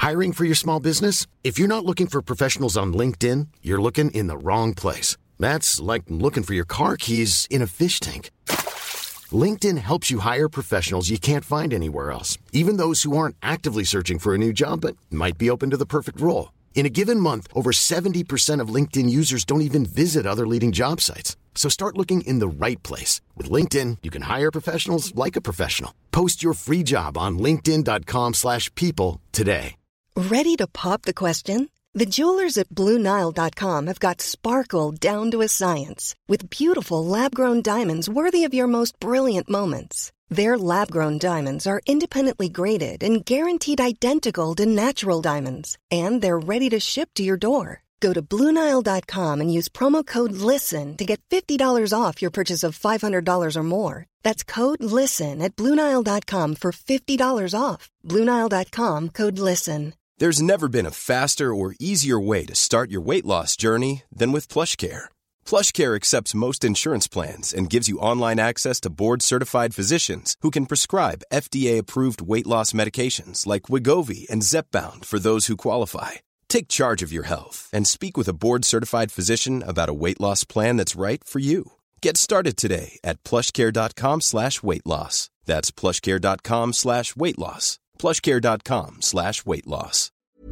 Hiring for your small business? If you're not looking for professionals on LinkedIn, you're looking in the wrong place. That's like looking for your car keys in a fish tank. LinkedIn helps you hire professionals you can't find anywhere else, even those who aren't actively searching for a new job but might be open to the perfect role. In a given month, over 70% of LinkedIn users don't even visit other leading job sites. So start looking in the right place. With LinkedIn, you can hire professionals like a professional. Post your free job on linkedin.com/people today. Ready to pop the question? The jewelers at BlueNile.com have got sparkle down to a science with beautiful lab-grown diamonds worthy of your most brilliant moments. Their lab-grown diamonds are independently graded and guaranteed identical to natural diamonds, and they're ready to ship to your door. Go to BlueNile.com and use promo code LISTEN to get $50 off your purchase of $500 or more. That's code LISTEN at BlueNile.com for $50 off. BlueNile.com, code LISTEN. There's never been a faster or easier way to start your weight loss journey than with PlushCare. PlushCare accepts most insurance plans and gives you online access to board-certified physicians who can prescribe FDA-approved weight loss medications like Wegovy and Zepbound for those who qualify. Take charge of your health and speak with a board-certified physician about a weight loss plan that's right for you. Get started today at plushcare.com/weight loss. That's plushcare.com/weight loss. plushcare.com/weight loss.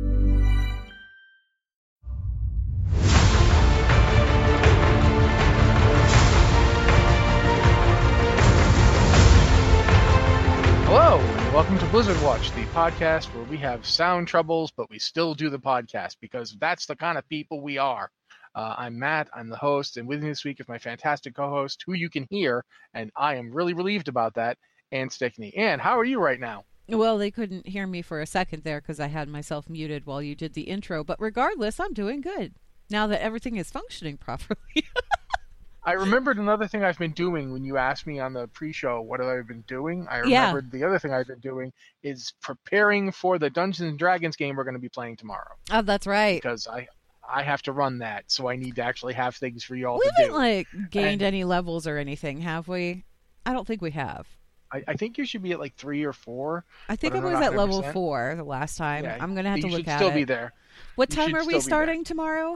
Hello, and welcome to Blizzard Watch, the podcast where we have sound troubles, but we still do the podcast because that's the kind of people we are. I'm Matt, I'm the host, and with me this week is my fantastic co-host, who you can hear, and I am really relieved about that, Ann Stickney. Ann, how are you right now? Well, they couldn't hear me for a second there because I had myself muted while you did the intro, but regardless, I'm doing good now that everything is functioning properly. I remembered another thing I've been doing when you asked me on the pre-show what have I been doing. I remembered the other thing I've been doing is preparing for the Dungeons & Dragons game we're going to be playing tomorrow. Oh, that's right. Because I have to run that, so I need to actually have things for you all we to do. We haven't gained any levels or anything, have we? I don't think we have. I think you should be at like 3 or 4. I think I was at level 4 the last time. Yeah, I'm going to have to look at it. You should still be there. What time are we starting tomorrow?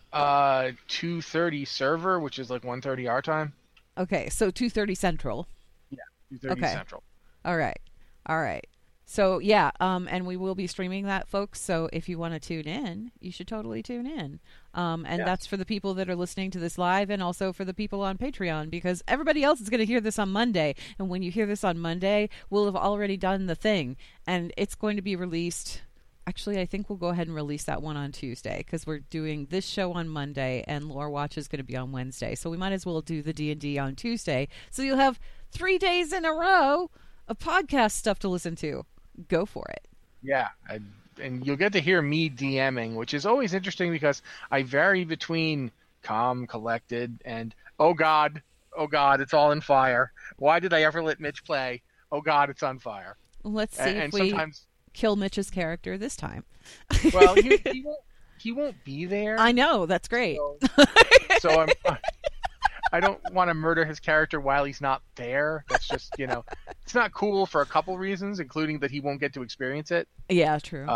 2:30 server, which is like 1:30 our time. Okay, so 2:30 Central. Yeah, 2:30 Central. All right. So yeah, and we will be streaming that, folks. So if you want to tune in, you should totally tune in. That's for the people that are listening to this live, and also for the people on Patreon, because everybody else is going to hear this on Monday. And when you hear this on Monday, we'll have already done the thing, and it's going to be released. Actually, I think we'll go ahead and release that one on Tuesday because we're doing this show on Monday and Lore Watch is going to be on Wednesday. So we might as well do the D&D on Tuesday. So you'll have 3 days in a row of podcast stuff to listen to. Go for it. Yeah, and you'll get to hear me DMing, which is always interesting because I vary between calm, collected, and oh God, it's all in fire. Why did I ever let Mitch play? Oh God, it's on fire. Let's see if we kill Mitch's character this time. Well, he won't be there. I know, that's great. So I don't want to murder his character while he's not there. That's just, it's not cool for a couple reasons, including that he won't get to experience it. Yeah, true.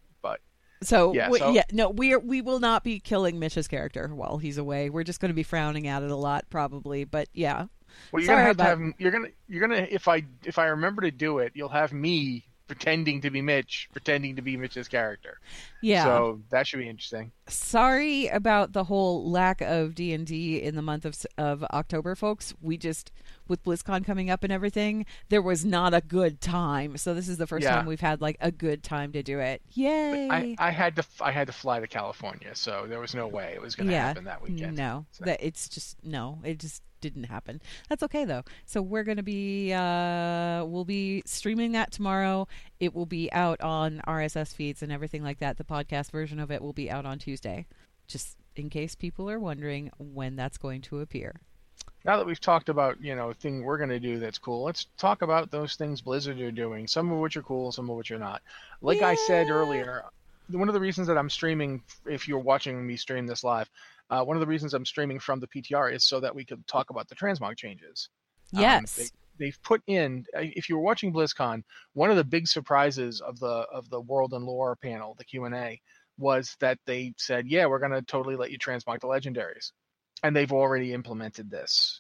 We will not be killing Mitch's character while he's away. We're just going to be frowning at it a lot, probably. But yeah. Well, you're gonna if I remember to do it, you'll have me pretending to be Mitch's character. Yeah. So that should be interesting. Sorry about the whole lack of D&D in the month of October, folks. We just, with BlizzCon coming up and everything, there was not a good time. So this is the first time we've had like a good time to do it. Yay! I had to fly to California, so there was no way it was going to happen that weekend. No, so. It just didn't happen. That's okay though. So we're going to be we'll be streaming that tomorrow. It will be out on RSS feeds and everything like that. The podcast version of it will be out on Tuesday, just in case people are wondering when that's going to appear. Now that we've talked about, thing we're going to do that's cool, let's talk about those things Blizzard are doing, some of which are cool, some of which are not. Like I said earlier, one of the reasons that I'm streaming, if you're watching me stream this live, one of the reasons I'm streaming from the PTR is so that we could talk about the transmog changes. Yes. they've put in. If you were watching BlizzCon, one of the big surprises of the World and Lore panel, the Q&A, was that they said, yeah, we're going to totally let you transmog the legendaries, and they've already implemented this.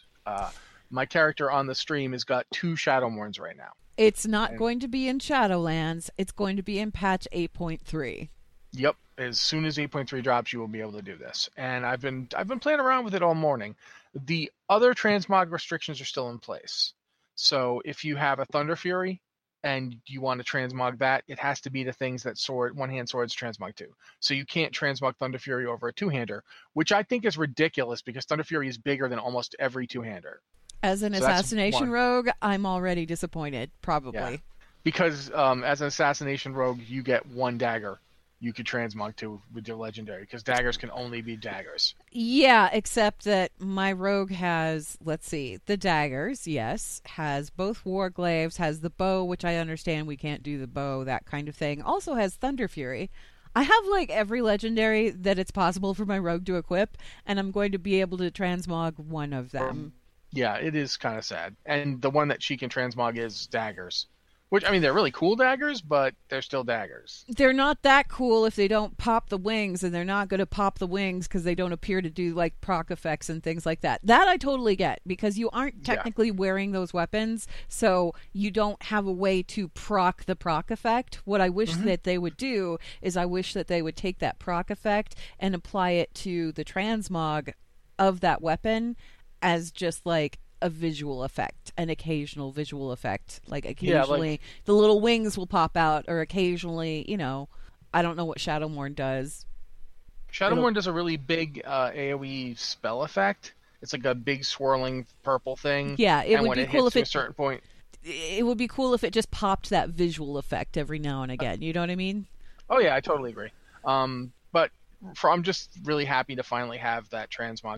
My character on the stream has got 2 Shadowmourns right now. It's not going to be in Shadowlands. It's going to be in patch 8.3. Yep. As soon as 8.3 drops, you will be able to do this. And I've been playing around with it all morning. The other transmog restrictions are still in place. So if you have a Thunder Fury and you want to transmog that, it has to be the things that one-hand swords transmog to. So you can't transmog Thunder Fury over a 2-hander, which I think is ridiculous because Thunder Fury is bigger than almost every 2-hander. As an assassination rogue, I'm already disappointed, probably. Yeah. Because as an assassination rogue, you get 1 dagger you could transmog to with your legendary, because daggers can only be daggers. Yeah, except that my rogue has, let's see, the daggers, yes, has both warglaives, has the bow, which I understand we can't do the bow, that kind of thing. Also has Thunder Fury. I have like every legendary that it's possible for my rogue to equip, and I'm going to be able to transmog one of them. Yeah, it is kind of sad. And the one that she can transmog is daggers. Which, I mean, they're really cool daggers, but they're still daggers. They're not that cool if they don't pop the wings, and they're not going to pop the wings because they don't appear to do, like, proc effects and things like that. That I totally get, because you aren't technically wearing those weapons, so you don't have a way to proc the proc effect. What I wish that they would do is I wish that they would take that proc effect and apply it to the transmog of that weapon as just, like, a visual effect, an occasional visual effect. Like occasionally the little wings will pop out, or occasionally, I don't know what Shadowmourne does. Shadowmourne does a really big AoE spell effect. It's like a big swirling purple thing. Yeah, it would be cool if at a certain point. It would be cool if it just popped that visual effect every now and again. You know what I mean? Oh yeah, I totally agree. But I'm just really happy to finally have that transmog.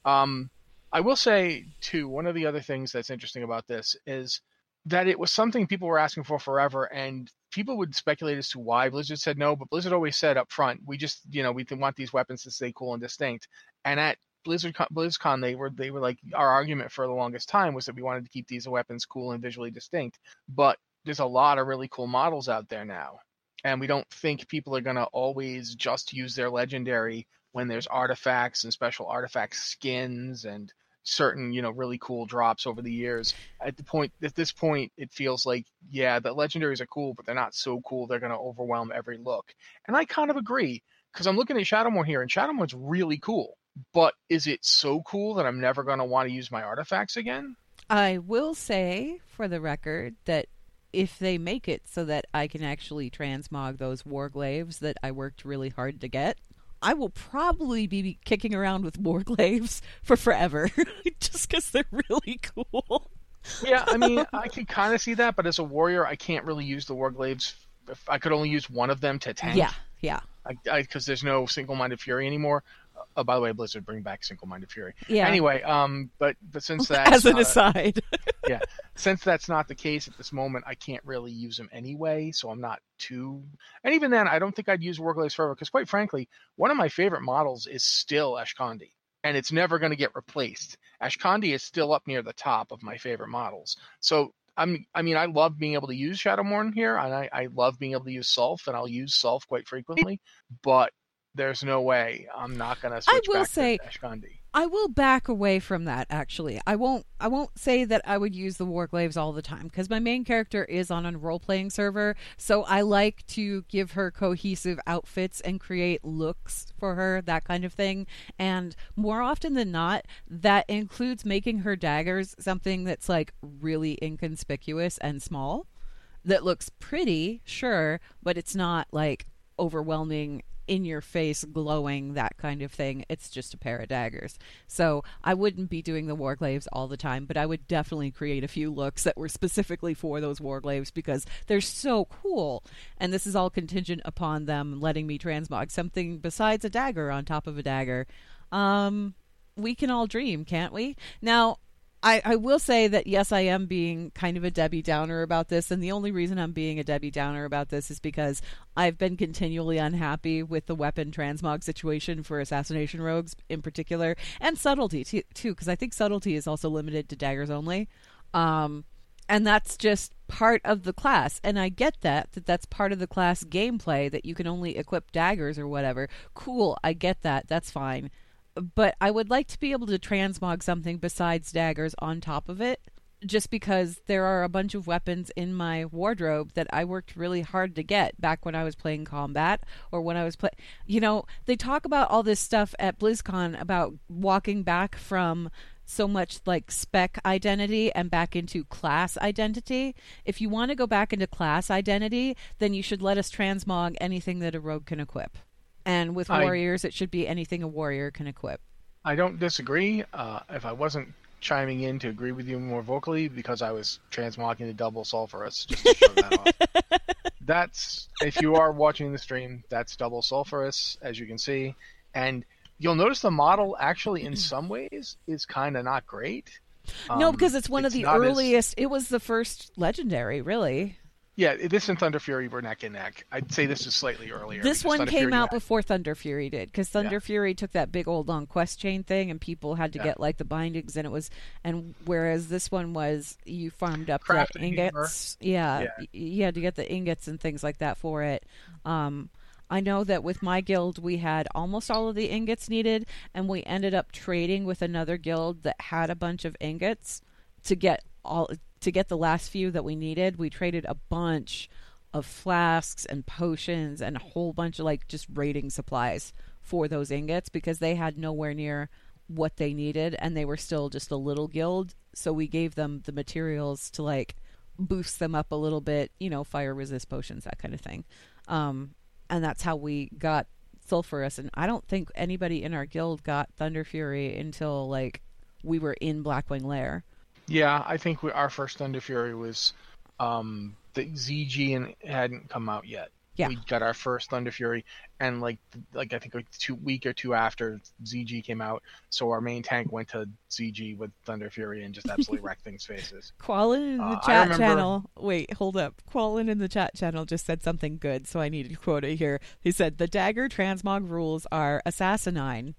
I will say, too, one of the other things that's interesting about this is that it was something people were asking for forever, and people would speculate as to why Blizzard said no, but Blizzard always said up front, we just, we want these weapons to stay cool and distinct. And at BlizzCon, they were like, our argument for the longest time was that we wanted to keep these weapons cool and visually distinct. But there's a lot of really cool models out there now, and we don't think people are going to always just use their legendary when there's artifacts and special artifact skins and certain, really cool drops over the years. At this point, it feels like, yeah, the legendaries are cool, but they're not so cool they're going to overwhelm every look. And I kind of agree, because I'm looking at Shadowmourne here, and Shadowmourne's really cool. But is it so cool that I'm never going to want to use my artifacts again? I will say, for the record, that if they make it so that I can actually transmog those warglaives that I worked really hard to get, I will probably be kicking around with warglaives for forever, just because they're really cool. Yeah, I mean, I can kind of see that, but as a warrior, I can't really use the warglaives. I could only use one of them to tank. Yeah. Because there's no single-minded fury anymore. Oh, by the way, Blizzard, bring back single-minded fury. Yeah. Anyway, but since that's as an aside, yeah, since that's not the case at this moment, I can't really use them anyway. So I'm not too. And even then, I don't think I'd use warglaives forever, because quite frankly, one of my favorite models is still Ashkandi, and it's never going to get replaced. Ashkandi is still up near the top of my favorite models. So I love being able to use Shadowmourne here, and I love being able to use Sulf, and I'll use Sulf quite frequently, but there's no way I'm not going to switch back to Ashkandi. I will back away from that, actually. I won't say that I would use the warglaives all the time, because my main character is on a role-playing server, so I like to give her cohesive outfits and create looks for her, that kind of thing. And more often than not, that includes making her daggers something that's like really inconspicuous and small, that looks pretty, sure, but it's not like overwhelming, in your face, glowing, that kind of thing. It's just a pair of daggers. So I wouldn't be doing the warglaives all the time, but I would definitely create a few looks that were specifically for those warglaives, because they're so cool. And this is all contingent upon them letting me transmog something besides a dagger on top of a dagger. We can all dream, can't we? Now, I will say that, yes, I am being kind of a Debbie Downer about this, and the only reason I'm being a Debbie Downer about this is because I've been continually unhappy with the weapon transmog situation for assassination rogues in particular, and subtlety too, because I think subtlety is also limited to daggers only. And that's just part of the class. And I get that's part of the class gameplay, that you can only equip daggers or whatever. Cool, I get that. That's fine. But I would like to be able to transmog something besides daggers on top of it, just because there are a bunch of weapons in my wardrobe that I worked really hard to get back when I was playing combat, or when I was they talk about all this stuff at BlizzCon about walking back from so much like spec identity and back into class identity. If you want to go back into class identity, then you should let us transmog anything that a rogue can equip. And with warriors, it should be anything a warrior can equip. I don't disagree. If I wasn't chiming in to agree with you more vocally, because I was transmogging the double sulfurous, just to show that off. That's, if you are watching the stream, that's double sulfurous, as you can see. And you'll notice the model actually in some ways is kind of not great. No, because it's one of the earliest. It was the first legendary, really. Yeah, this and Thunder Fury were neck and neck. I'd say this is slightly earlier. This one came out before Thunder Fury did, because Thunder Fury took that big old long quest chain thing, and people had to get like the bindings, and whereas this one was, you farmed up the ingots. Yeah, you had to get the ingots and things like that for it. I know that with my guild, we had almost all of the ingots needed, and we ended up trading with another guild that had a bunch of ingots to get the last few that we needed. We traded a bunch of flasks and potions and a whole bunch of like just raiding supplies for those ingots, because they had nowhere near what they needed, and they were still just a little guild. So we gave them the materials to like boost them up a little bit, fire resist potions, that kind of thing. And that's how we got sulfurous. And I don't think anybody in our guild got Thunder Fury until like we were in Blackwing Lair. Yeah, I think our first Thunder Fury was the ZG, and it hadn't come out yet. Yeah. We got our first Thunder Fury, and like I think a week or two after ZG came out, so our main tank went to ZG with Thunder Fury and just absolutely wrecked things' faces. Qualin in the chat channel. Wait, hold up. Qualin in the chat channel just said something good, so I need a quote here. He said, "The dagger transmog rules are assassinine."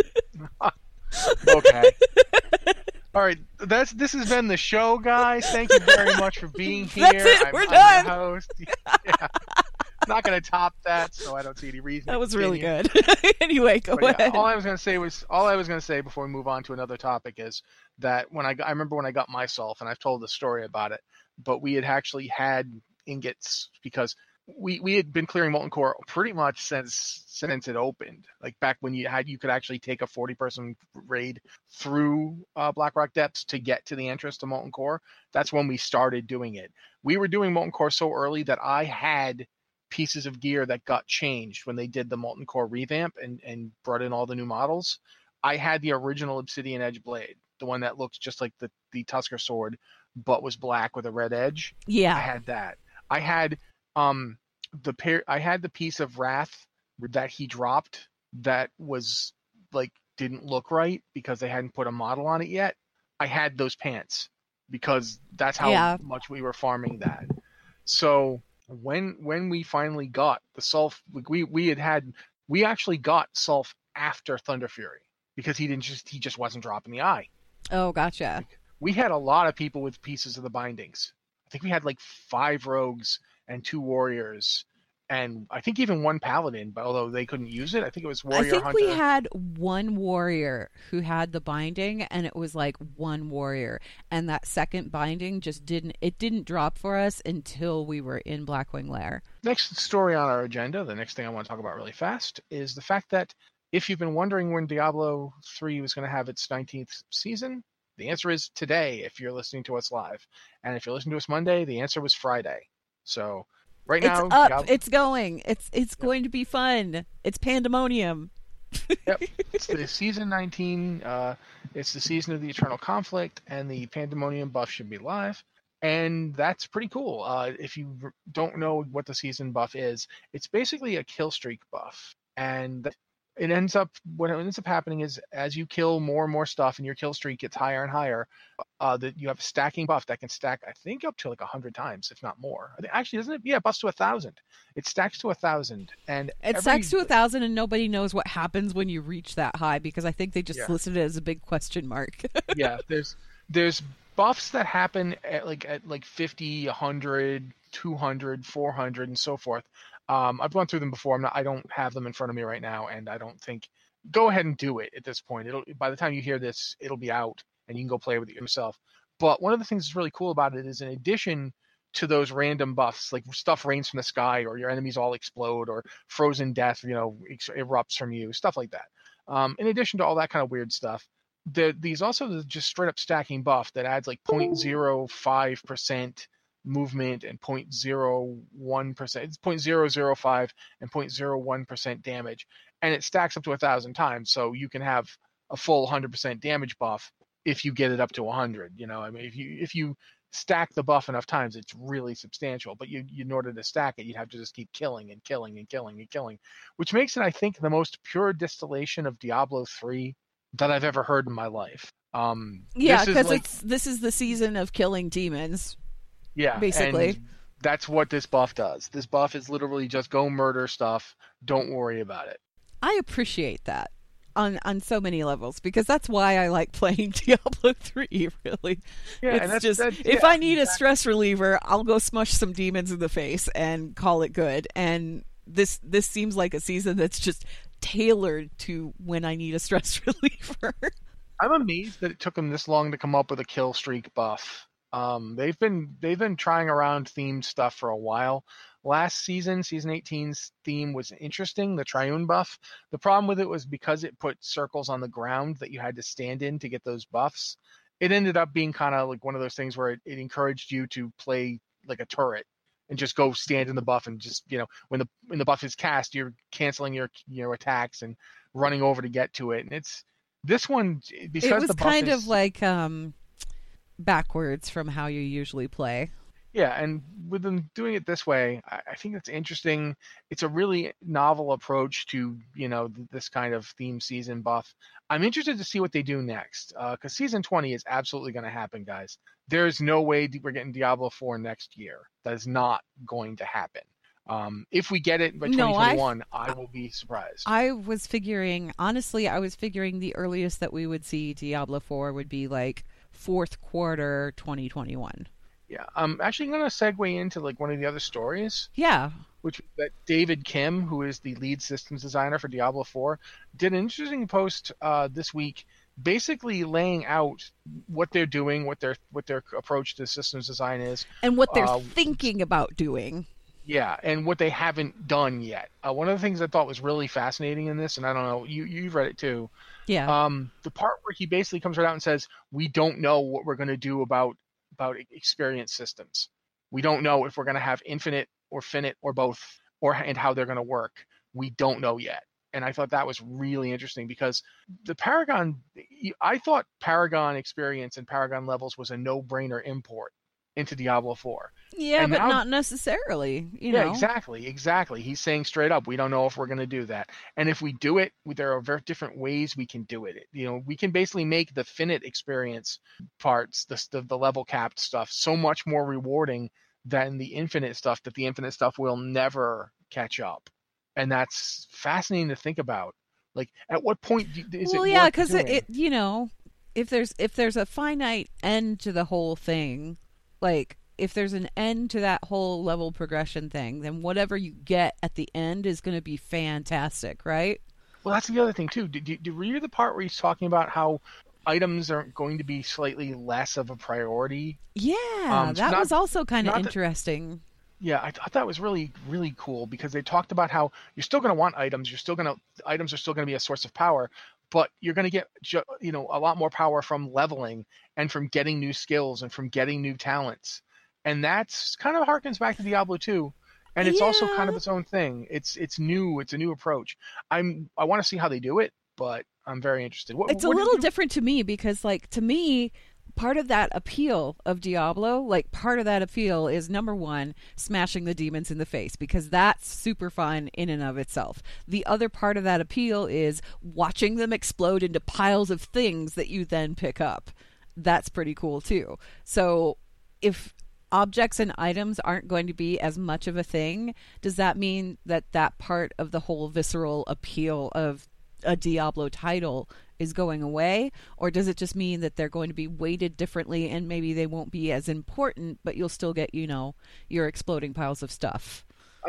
Okay. All right, this has been the show, guys. Thank you very much for being here. That's it. We're done. I'm your host. Yeah. Not going to top that, so I don't see any reason. That was really good. Anyway, go ahead. All I was going to say before we move on to another topic is that I remember when I got myself, and I've told the story about it, but we had actually had ingots because we had been clearing Molten Core pretty much since it opened. Like back when you could actually take a 40-person raid through Blackrock Depths to get to the entrance to Molten Core. That's when we started doing it. We were doing Molten Core so early that I had pieces of gear that got changed when they did the Molten Core revamp and brought in all the new models. I had the original Obsidian Edge blade, the one that looked just like the Tusker sword, but was black with a red edge. Yeah, I had that. I had the piece of Wrath that he dropped that was like didn't look right because they hadn't put a model on it yet. I had those pants because that's how much we were farming that. So when we finally got the Sulf, we actually got Sulf after Thunder Fury because he just wasn't dropping the eye. Oh, gotcha. We had a lot of people with pieces of the bindings. I think we had like 5 rogues and 2 warriors, and I think even 1 paladin, but although they couldn't use it, I think it was warrior. I think hunter. We had 1 warrior who had the binding, and it was like 1 warrior, and that second binding just didn't drop for us until we were in Blackwing Lair. Next story on our agenda, the next thing I want to talk about really fast, is the fact that if you've been wondering when Diablo 3 was going to have its 19th season, the answer is today if you're listening to us live. And if you're listening to us Monday, the answer was Friday. So right now... It's up. It's going. It's going to be fun. It's pandemonium. Yep. It's the season 19. It's the season of the Eternal Conflict, and the pandemonium buff should be live. And that's pretty cool. If you don't know what the season buff is, it's basically a kill streak buff. And what ends up happening is as you kill more and more stuff and your kill streak gets higher and higher, that you have a stacking buff that can stack, I think, up to like 100 times, if not more. Actually, doesn't it? Yeah, it buffs to 1,000. It stacks to 1,000, and it stacks to 1,000, and nobody knows what happens when you reach that high because I think they just listed it as a big question mark. Yeah, there's buffs that happen at like 50, 100, 200, 400, and so forth. I've gone through them before. I don't have them in front of me right now, and I don't think. Go ahead and do it at this point. By the time you hear this, it'll be out, and you can go play with it yourself. But one of the things that's really cool about it is, in addition to those random buffs, like stuff rains from the sky, or your enemies all explode, or frozen death, erupts from you, stuff like that. In addition to all that kind of weird stuff, these also just straight up stacking buff that adds like 0.05% movement and 0.01%. It's 0.005 and 0.01% damage, and it stacks up to 1,000 times. So you can have a full 100% damage buff if you get it up to 100. If you stack the buff enough times, it's really substantial. But in order to stack it, you'd have to just keep killing and killing and killing and killing, which makes it, I think, the most pure distillation of Diablo 3 that I've ever heard in my life. Because this is the season of killing demons. Yeah, basically. And that's what this buff does. This buff is literally just go murder stuff. Don't worry about it. I appreciate that on so many levels, because that's why I like playing Diablo 3, really. Yeah, it's if I need a stress reliever, I'll go smush some demons in the face and call it good. And this seems like a season that's just tailored to when I need a stress reliever. I'm amazed that it took them this long to come up with a kill streak buff. They've been trying around themed stuff for a while. Last season 18's theme was interesting, the Triune buff. The problem with it was because it put circles on the ground that you had to stand in to get those buffs. It ended up being kind of like one of those things where it encouraged you to play like a turret and just go stand in the buff, and just, when the buff is cast, you're canceling your attacks and running over to get to it. And it's this one, because it was the buff kind is, of like backwards from how you usually play. Yeah, and with them doing it this way, I think it's interesting. It's a really novel approach to, this kind of theme season buff. I'm interested to see what they do next, because Season 20 is absolutely going to happen, guys. There's no way we're getting Diablo 4 next year. That is not going to happen. If we get it by 2021, I will be surprised. I was figuring the earliest that we would see Diablo 4 would be like fourth quarter 2021. Yeah, I'm actually going to segue into like one of the other stories. Yeah. Which that David Kim, who is the lead systems designer for Diablo 4, did an interesting post this week, basically laying out what they're doing, what their approach to systems design is, and what they're thinking about doing. Yeah, and what they haven't done yet. One of the things I thought was really fascinating in this, and I don't know, you've read it too. Yeah. The part where he basically comes right out and says, we don't know what we're going to do about experience systems. We don't know if we're going to have infinite or finite or both, and how they're going to work. We don't know yet. And I thought that was really interesting, because I thought Paragon experience and Paragon levels was a no-brainer import into Diablo 4. Yeah, but not necessarily. Yeah, exactly. He's saying straight up, we don't know if we're going to do that. And if we do it, there are very different ways we can do it. We can basically make the finite experience parts, the level capped stuff, so much more rewarding than the infinite stuff, that the infinite stuff will never catch up. And that's fascinating to think about. Like, at what point is it? Well, yeah, because if there's a finite end to the whole thing, like, if there's an end to that whole level progression thing, then whatever you get at the end is going to be fantastic, right? Well, that's the other thing, too. Did you read the part where he's talking about how items are going to be slightly less of a priority? Yeah, that was also kind of interesting. Yeah, I thought that was really, really cool, because they talked about how you're still going to want items. Items are still going to be a source of power, but you're going to get, a lot more power from leveling and from getting new skills and from getting new talents. And that's kind of harkens back to Diablo 2. And it's also kind of its own thing. It's new. It's a new approach. I want to see how they do it, but I'm very interested. It's a little different to me, because, like, to me, part of that appeal of Diablo, is, number one, smashing the demons in the face, because that's super fun in and of itself. The other part of that appeal is watching them explode into piles of things that you then pick up. That's pretty cool too. So if objects and items aren't going to be as much of a thing, does that mean that part of the whole visceral appeal of a Diablo title is going away, or does it just mean that they're going to be weighted differently and maybe they won't be as important, but you'll still get, your exploding piles of stuff?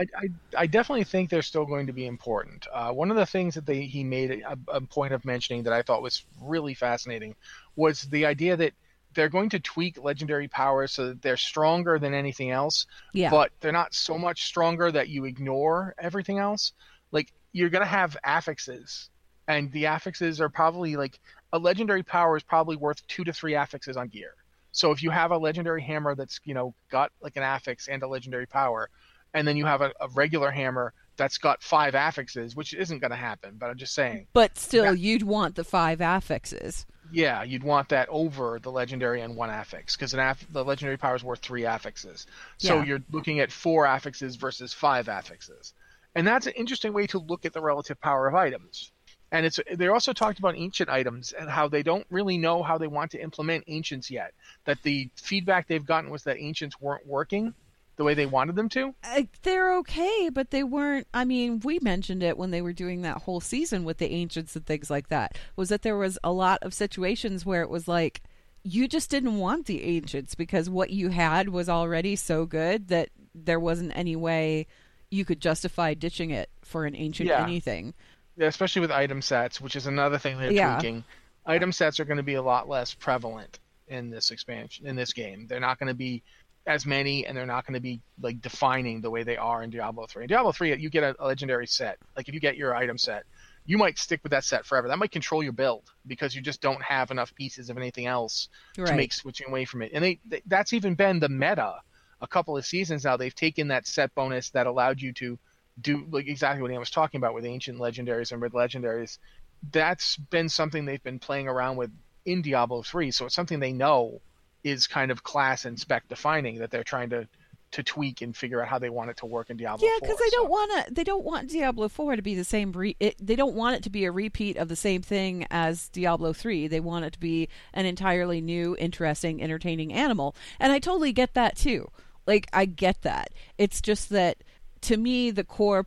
I definitely think they're still going to be important. One of the things that he made a point of mentioning that I thought was really fascinating was the idea that they're going to tweak legendary powers so that they're stronger than anything else, but they're not so much stronger that you ignore everything else. Like, you're going to have affixes, and the affixes are probably like a legendary power is probably worth 2 to 3 affixes on gear. So if you have a legendary hammer that's, got like an affix and a legendary power, and then you have a regular hammer that's got 5 affixes, which isn't going to happen, but I'm just saying. But still, you'd want the 5 affixes. Yeah, you'd want that over the legendary and 1 affix, because the legendary power is worth 3 affixes. So you're looking at 4 affixes versus 5 affixes. And that's an interesting way to look at the relative power of items. And they also talked about ancient items and how they don't really know how they want to implement ancients yet. That the feedback they've gotten was that ancients weren't working the way they wanted them to. They're okay, but they weren't. I mean, we mentioned it when they were doing that whole season with the ancients and things like that, was that there was a lot of situations where it was like, you just didn't want the ancients because what you had was already so good that there wasn't any way you could justify ditching it for an ancient anything. Yeah, especially with item sets, which is another thing they're tweaking. Item sets are going to be a lot less prevalent in this expansion, in this game. They're not going to be as many, and they're not going to be like defining the way they are in Diablo 3. In Diablo 3, you get a legendary set. Like, if you get your item set, you might stick with that set forever. That might control your build because you just don't have enough pieces of anything else to make switching away from it. And that's even been the meta a couple of seasons now. They've taken that set bonus that allowed you to do like exactly what I was talking about with ancient legendaries and with legendaries. That's been something they've been playing around with in Diablo 3. So it's something they know is kind of class and spec defining, that they're trying to tweak and figure out how they want it to work in Diablo 4. Yeah, because they don't want Diablo 4 to be the same. They don't want it to be a repeat of the same thing as Diablo 3. They want it to be an entirely new, interesting, entertaining animal. And I totally get that too. Like, I get that. It's just that, to me, the core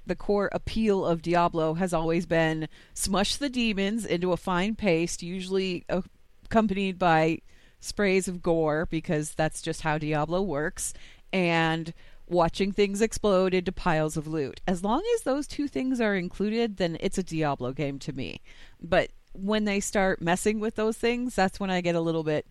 appeal of Diablo has always been smush the demons into a fine paste, usually accompanied by sprays of gore, because that's just how Diablo works, and watching things explode into piles of loot. As long as those 2 things are included, then it's a Diablo game to me. But when they start messing with those things, that's when I get a little bit,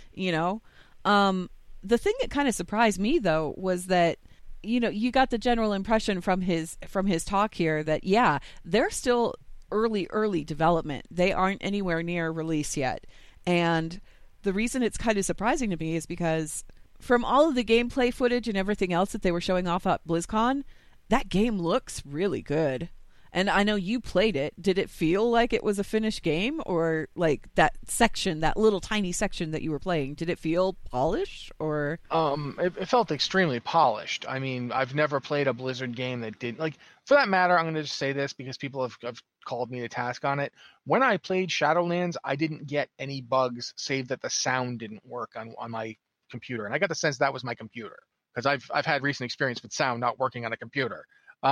The thing that kind of surprised me, though, was that, you got the general impression from his talk here that, they're still early development. They aren't anywhere near release yet. And the reason it's kind of surprising to me is because from all of the gameplay footage and everything else that they were showing off at BlizzCon, that game looks really good. And I know you played it. Did it feel like it was a finished game, or like that little tiny section that you were playing, did it feel polished, or? It felt extremely polished. I mean, I've never played a Blizzard game that didn't, like, for that matter, I'm going to just say this because people have called me to task on it. When I played Shadowlands, I didn't get any bugs, save that the sound didn't work on my computer. And I got the sense that was my computer, because I've had recent experience with sound not working on a computer.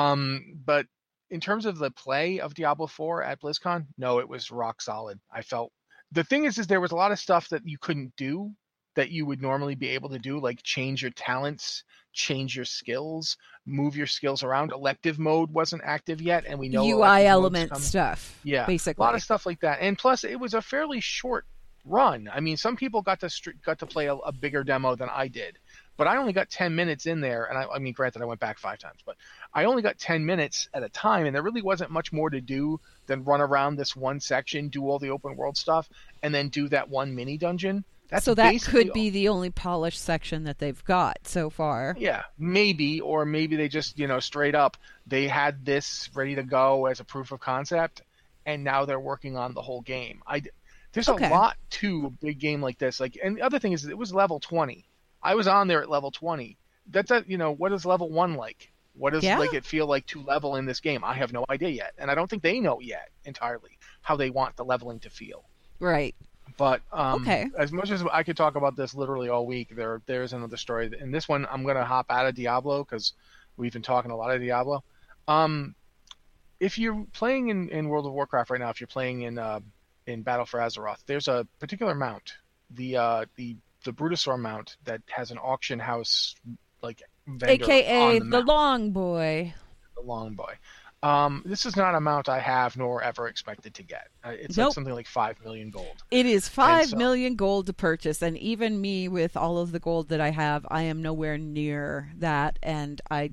But in terms of the play of Diablo 4 at BlizzCon, no, it was rock solid. I felt the thing is there was a lot of stuff that you couldn't do that you would normally be able to do, like change your talents, change your skills, move your skills around. Elective mode wasn't active yet, and we know UI element stuff. Yeah, basically a lot of stuff like that. And plus, it was a fairly short run. I mean, some people got to play a bigger demo than I did. But I only got 10 minutes in there, and I mean, granted, I went back 5 times, but I only got 10 minutes at a time, and there really wasn't much more to do than run around this one section, do all the open world stuff, and then do that one mini dungeon. So that could be the only polished section that they've got so far. Yeah, maybe, or maybe they just, straight up, they had this ready to go as a proof of concept, and now they're working on the whole game. There's a lot to a big game like this. And the other thing is, it was level 20. I was on there at level 20. That's what is level 1 like? What does it feel like to level in this game? I have no idea yet, and I don't think they know yet entirely how they want the leveling to feel. Right. But as much as I could talk about this literally all week, there is another story. In this one, I'm going to hop out of Diablo because we've been talking a lot of Diablo. if you're playing in World of Warcraft right now, if you're playing in Battle for Azeroth, there's a particular mount, the Brutosaur mount that has an auction house like vendor AKA on the mount, Long Boy. the Long Boy. This is not a mount I have nor ever expected to get. It's like something like 5 million gold. It is 5 million gold to purchase, and even me with all of the gold that I have, I am nowhere near that, and I'm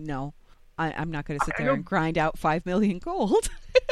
not going to sit there and grind out 5 million gold.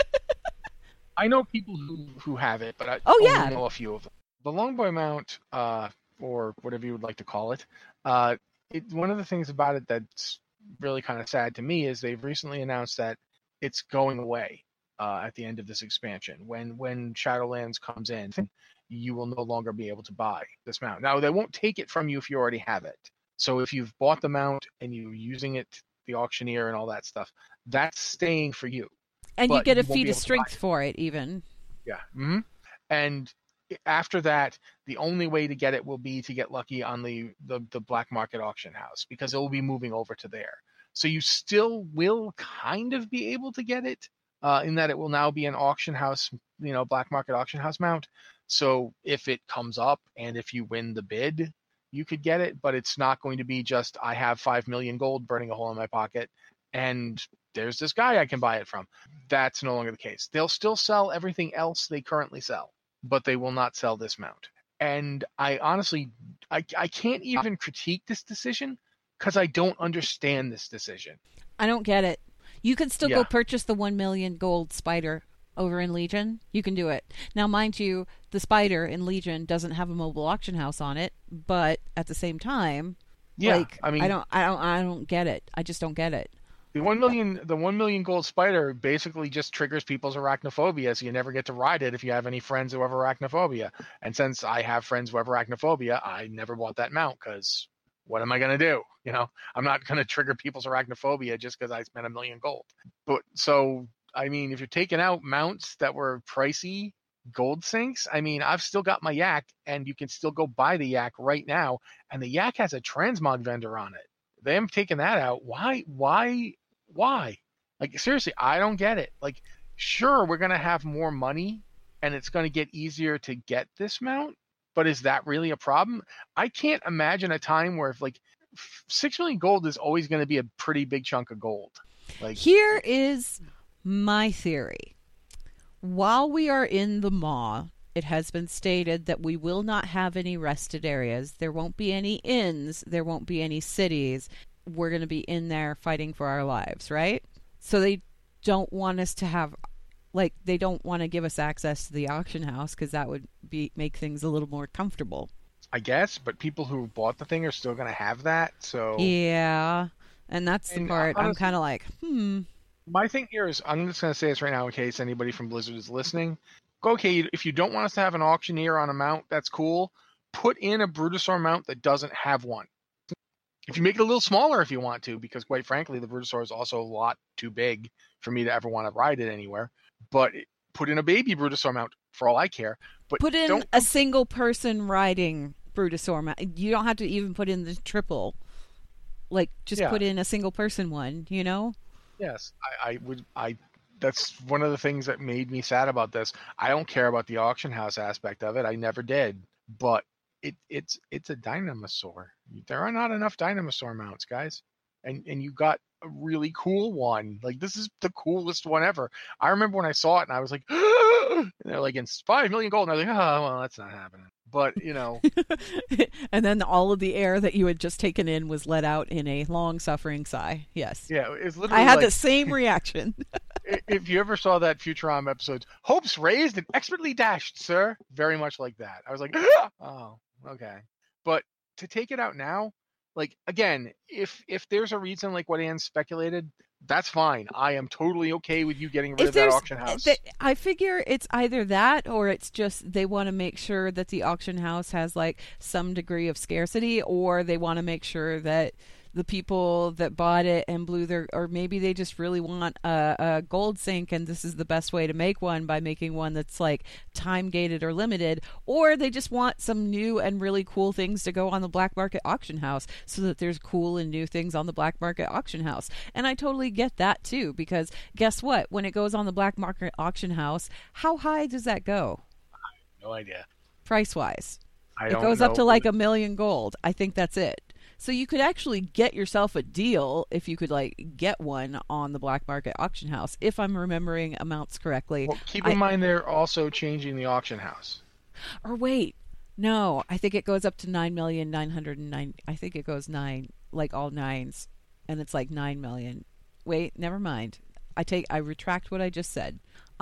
I know people who have it, but I only know a few of them. The Longboy mount, or whatever you would like to call it, one of the things about it that's really kind of sad to me is they've recently announced that it's going away at the end of this expansion. When Shadowlands comes in, you will no longer be able to buy this mount. Now, they won't take it from you if you already have it. So if you've bought the mount and you're using it, the auctioneer and all that stuff, that's staying for you. And you get a feat of strength for it, even. Yeah. Mm-hmm. And after that, the only way to get it will be to get lucky on the black market auction house, because it will be moving over to there. So you still will kind of be able to get it in that it will now be an auction house, black market auction house mount. So if it comes up and if you win the bid, you could get it, but it's not going to be just, I have 5 million gold burning a hole in my pocket and there's this guy I can buy it from. That's no longer the case. They'll still sell everything else they currently sell, but they will not sell this mount. And I honestly, I can't even critique this decision because I don't understand this decision. I don't get it. You can still go purchase the 1 million gold spider over in Legion. You can do it. Now, mind you, the spider in Legion doesn't have a mobile auction house on it, but at the same time, I don't get it. I just don't get it. The 1 million gold spider basically just triggers people's arachnophobia, so you never get to ride it if you have any friends who have arachnophobia. And since I have friends who have arachnophobia, I never bought that mount because what am I going to do? I'm not going to trigger people's arachnophobia just because I spent 1 million gold. But so, I mean, if you're taking out mounts that were pricey gold sinks, I mean, I've still got my yak, and you can still go buy the yak right now, and the yak has a transmog vendor on it. They haven't taken that out. Why? Like, seriously, I don't get it. Like, sure, we're going to have more money, and it's going to get easier to get this mount, but is that really a problem? I can't imagine a time where, 6 million gold is always going to be a pretty big chunk of gold. Like, here is my theory. While we are in the Maw, it has been stated that we will not have any rested areas. There won't be any inns. There won't be any cities. We're going to be in there fighting for our lives, right? So they don't want us to have, they don't want to give us access to the auction house because that would make things a little more comfortable. I guess, but people who bought the thing are still going to have that, so... Yeah, and that's the part honestly, I'm kind of like, My thing here is, I'm just going to say this right now in case anybody from Blizzard is listening. Okay, if you don't want us to have an auctioneer on a mount, that's cool. Put in a Brutosaur mount that doesn't have one. If you make it a little smaller if you want to, because quite frankly, the Brutosaur is also a lot too big for me to ever want to ride it anywhere. But put in a baby Brutosaur mount for all I care. But put in a single person riding Brutosaur mount. You don't have to even put in the triple. Put in a single person one, Yes, I would. That's one of the things that made me sad about this. I don't care about the auction house aspect of it. I never did. But it's a Dynamasaur. There are not enough Dynamasaur mounts, guys. And you got a really cool one. Like, this is the coolest one ever. I remember when I saw it and I was like, and they're like, it's 5 million gold. And I was like, oh, well, that's not happening. But, And then all of the air that you had just taken in was let out in a long-suffering sigh. Yes. Yeah, it's literally I had the same reaction. If you ever saw that Futurama episode, hopes raised and expertly dashed, sir. Very much like that. I was like, oh, okay. But to take it out now, again, if there's a reason like what Ann speculated, that's fine. I am totally okay with you getting rid of that auction house. I figure it's either that or it's just they want to make sure that the auction house has some degree of scarcity, or they want to make sure that the people that bought it and blew their, or maybe they just really want a gold sync and this is the best way to make one by making one that's like time gated or limited, or they just want some new and really cool things to go on the black market auction house so that there's cool and new things on the black market auction house. And I totally get that too, because guess what? When it goes on the black market auction house, how high does that go? No idea. Price wise. I It don't goes know. up to like $1 million gold. I think that's it. So you could actually get yourself a deal if you could like get one on the black market auction house, if I'm remembering amounts correctly. Well, keep in mind they're also changing the auction house. Or wait, no, I think it goes up to 9,909,000. I think it goes 9, like all nines, and it's like 9 million. Wait, never mind. I retract what I just said.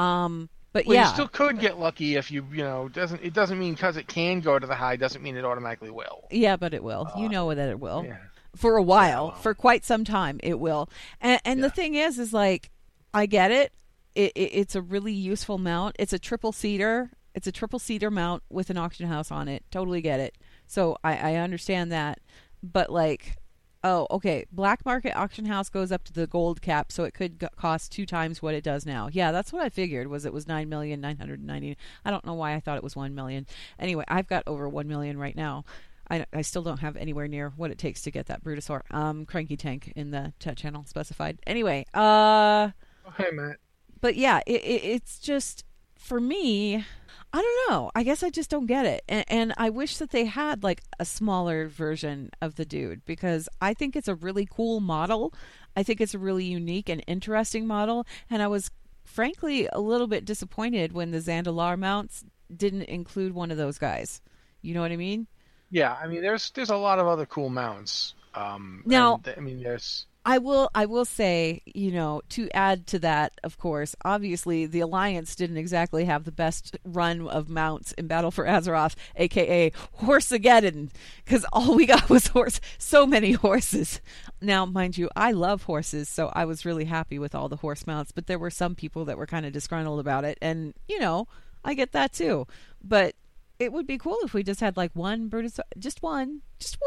But well, yeah, you still could get lucky if you know, it doesn't mean because it can go to the high doesn't mean it automatically will. yeah, but it will. You know that it will. Yeah. For a while, well. for quite some time, it will. And the thing is like, I get it. It's a really useful mount. It's a triple seater. It's a triple seater mount with an auction house on it. Totally get it. So I understand that. But like, oh, okay, black market auction house goes up to the gold cap, so it could cost 2 times what it does now. Yeah, that's what I figured. Was it was 9,990,000. I don't know why I thought it was 1 million. Anyway, I've got over 1 million right now. I still don't have anywhere near what it takes to get that Brutosaur. Cranky Tank in the chat channel specified. Anyway, Oh, hey, Matt. but yeah, it's just, for me, I don't know. I guess I just don't get it. And I wish that they had like a smaller version of the dude, because I think it's a really cool model. I think it's a really unique and interesting model. And I was frankly a little bit disappointed when the Zandalar mounts didn't include one of those guys. You know what I mean? Yeah, I mean, there's a lot of other cool mounts. Now, I mean, there's. I will say, you know, to add to that, of course, obviously the Alliance didn't exactly have the best run of mounts in Battle for Azeroth, aka Horseageddon, because all we got was so many horses. Now, mind you, I love horses, so I was really happy with all the horse mounts, but there were some people that were kind of disgruntled about it, and, you know, I get that too. But it would be cool if we just had like one Brutus, just one.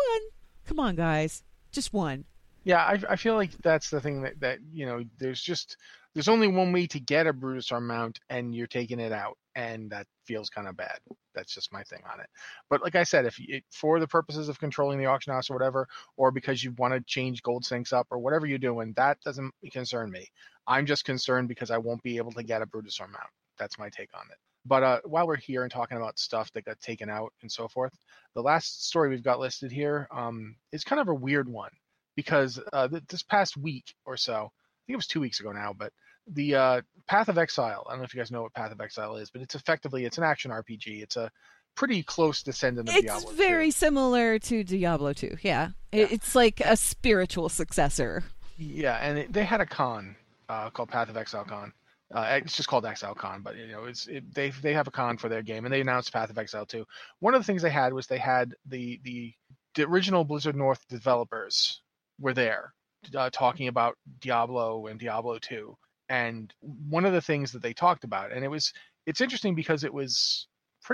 Come on, guys, just one. Yeah, I feel like that's the thing that you know, there's only one way to get a Brutosaur mount, and you're taking it out, and that feels kind of bad. That's just my thing on it. But like I said, for the purposes of controlling the auction house or whatever, or because you want to change gold sinks up or whatever you're doing, that doesn't concern me. I'm just concerned because I won't be able to get a Brutosaur mount. That's my take on it. But while we're here and talking about stuff that got taken out and so forth, the last story we've got listed here is kind of a weird one. Because this past week or so, I think it was 2 weeks ago now, but the Path of Exile, I don't know if you guys know what Path of Exile is, but it's an action RPG. It's a pretty close descendant of Diablo 2. It's very similar to Diablo 2, yeah. It's like a spiritual successor. Yeah, and they had a con called Path of Exile Con. It's just called Exile Con, but you know, they have a con for their game, and they announced Path of Exile 2. One of the things they had was they had the original Blizzard North developers were there talking about Diablo and Diablo 2. And one of the things that they talked about, and it's interesting because it was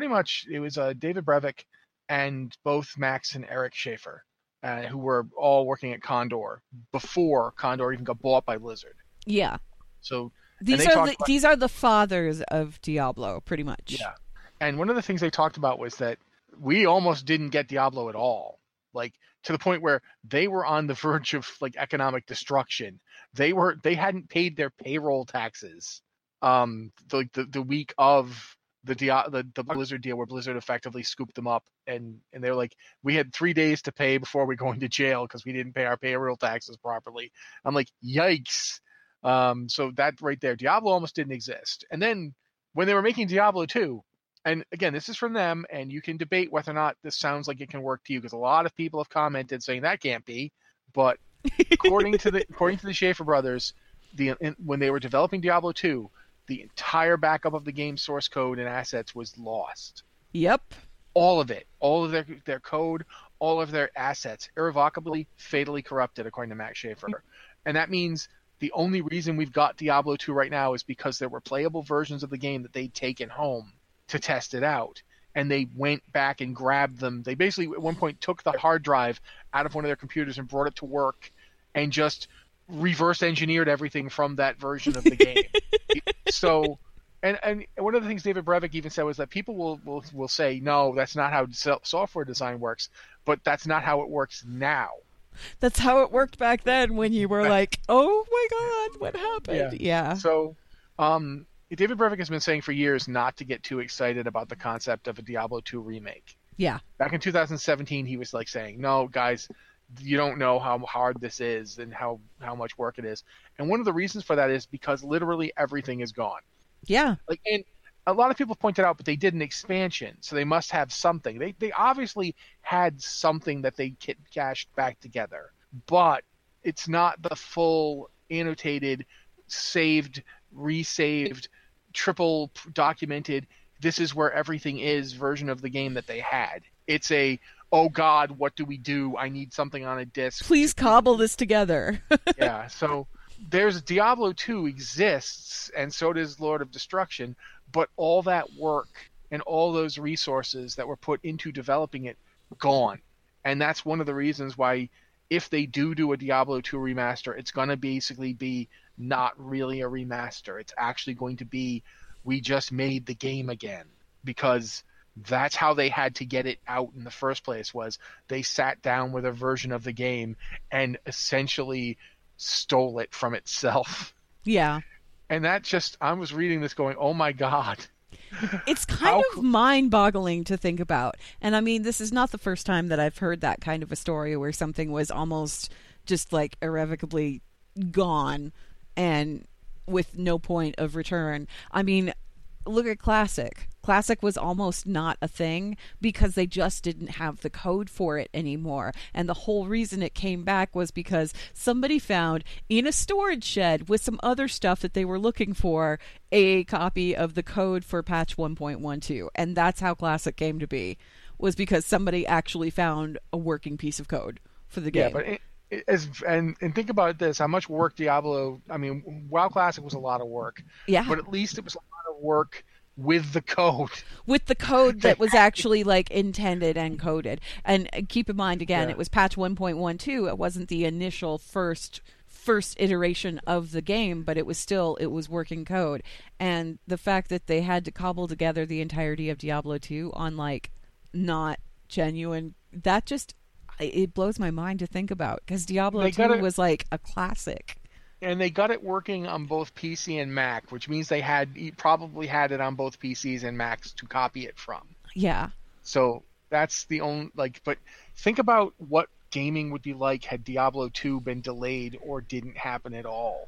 David Brevik and both Max and Eric Schaefer, who were all working at Condor before Condor even got bought by Blizzard. Yeah. So these are the fathers of Diablo, pretty much. Yeah. And one of the things they talked about was that we almost didn't get Diablo at all. Like, to the point where they were on the verge of like economic destruction. They hadn't paid their payroll taxes the week of the Blizzard deal, where Blizzard effectively scooped them up, and they were like, we had 3 days to pay before we're going to jail because we didn't pay our payroll taxes properly. I'm like, yikes. So that right there, Diablo almost didn't exist. And then when they were making Diablo 2, and again, this is from them, and you can debate whether or not this sounds like it can work to you, because a lot of people have commented saying that can't be. But according to the Schaefer brothers, when they were developing Diablo 2, the entire backup of the game source code and assets was lost. Yep. All of it, all of their code, all of their assets, irrevocably, fatally corrupted, according to Max Schaefer. And that means the only reason we've got Diablo 2 right now is because there were playable versions of the game that they'd taken home to test it out. and they went back and grabbed them. They basically at one point took the hard drive out of one of their computers and brought it to work and just reverse engineered everything from that version of the game. So, and one of the things David Brevik even said was that people will say, no, that's not how software design works, but that's not how it works now. That's how it worked back then when you were like, oh my God, what happened? Yeah. So, David Brevik has been saying for years not to get too excited about the concept of a Diablo 2 remake. Yeah. Back in 2017, he was like saying, no, guys, you don't know how hard this is and how much work it is. And one of the reasons for that is because literally everything is gone. Yeah. Like, and a lot of people pointed out, but they did an expansion, so they must have something. They obviously had something that they cached back together, but it's not the full annotated, saved, resaved, triple documented, this is where everything is version of the game that they had. It's a, oh God, what do we do? I need something on a disc. Please cobble this together. Yeah, so there's Diablo 2 exists, and so does Lord of Destruction, but all that work and all those resources that were put into developing it, gone. And that's one of the reasons why if they do a Diablo 2 remaster, it's going to basically be not really a remaster. It's actually going to be, we just made the game again, because that's how they had to get it out in the first place, was they sat down with a version of the game and essentially stole it from itself. Yeah. And that just, I was reading this going, oh my God. It's kind of mind-boggling to think about. And I mean, this is not the first time that I've heard that kind of a story where something was almost just like irrevocably gone and with no point of return. I mean, look at Classic. Classic was almost not a thing because they just didn't have the code for it anymore. And the whole reason it came back was because somebody found in a storage shed with some other stuff that they were looking for a copy of the code for patch 1.12. And that's how Classic came to be, was because somebody actually found a working piece of code for the game. Yeah, but and think about this, how much work Diablo, I mean, WoW Classic was a lot of work. Yeah. But at least it was a lot of work with the code. With the code that was actually like intended and coded. And keep in mind, again, It was patch 1.12. It wasn't the initial first iteration of the game, but it was working code. And the fact that they had to cobble together the entirety of Diablo 2 on like not genuine, that just, it blows my mind to think about, because Diablo 2 was like a classic. And they got it working on both PC and Mac, which means they probably had it on both PCs and Macs to copy it from. Yeah. So that's the only, but think about what gaming would be like had Diablo 2 been delayed or didn't happen at all.